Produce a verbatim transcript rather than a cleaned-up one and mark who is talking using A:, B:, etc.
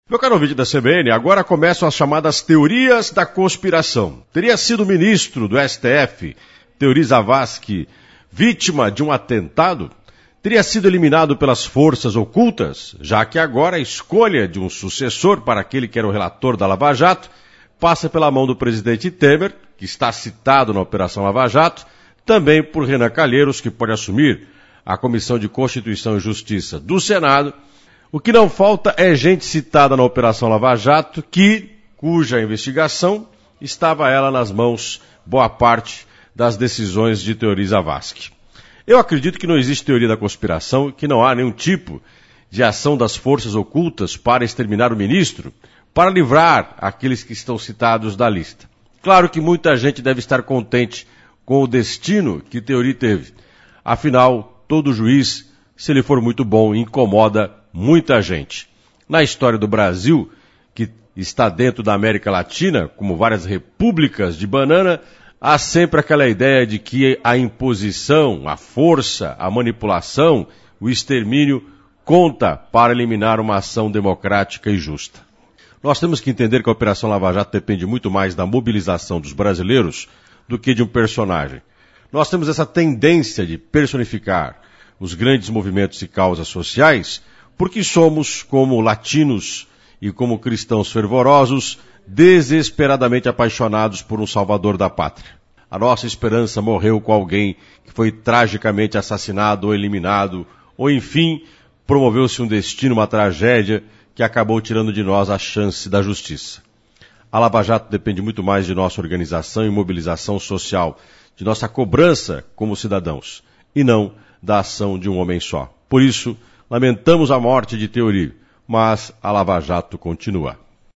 A: Meu caro ouvinte da C B N, agora começam as chamadas teorias da conspiração. Teria sido o ministro do S T F, Teori Zavascki, vítima de um atentado? Teria sido eliminado pelas forças ocultas, já que agora a escolha de um sucessor para aquele que era o relator da Lava Jato passa pela mão do presidente Temer, que está citado na Operação Lava Jato, também por Renan Calheiros, que pode assumir a Comissão de Constituição e Justiça do Senado. O que não falta é gente citada na Operação Lava Jato, que, cuja investigação estava ela nas mãos, boa parte das decisões de Teori Zavascki. Eu acredito que não existe teoria da conspiração e que não há nenhum tipo de ação das forças ocultas para exterminar o ministro, para livrar aqueles que estão citados da lista. Claro que muita gente deve estar contente com o destino que Teori teve. Afinal, todo juiz, se ele for muito bom, incomoda muita gente. Na história do Brasil, que está dentro da América Latina, como várias repúblicas de banana, há sempre aquela ideia de que a imposição, a força, a manipulação, o extermínio conta para eliminar uma ação democrática e justa. Nós temos que entender que a Operação Lava Jato depende muito mais da mobilização dos brasileiros do que de um personagem. Nós temos essa tendência de personificar os grandes movimentos e causas sociais porque somos, como latinos e como cristãos fervorosos, desesperadamente apaixonados por um salvador da pátria. A nossa esperança morreu com alguém que foi tragicamente assassinado ou eliminado, ou enfim, promoveu-se um destino, uma tragédia que acabou tirando de nós a chance da justiça. A Lava Jato depende muito mais de nossa organização e mobilização social, de nossa cobrança como cidadãos, e não da ação de um homem só. Por isso, lamentamos a morte de Teori, mas a Lava Jato continua.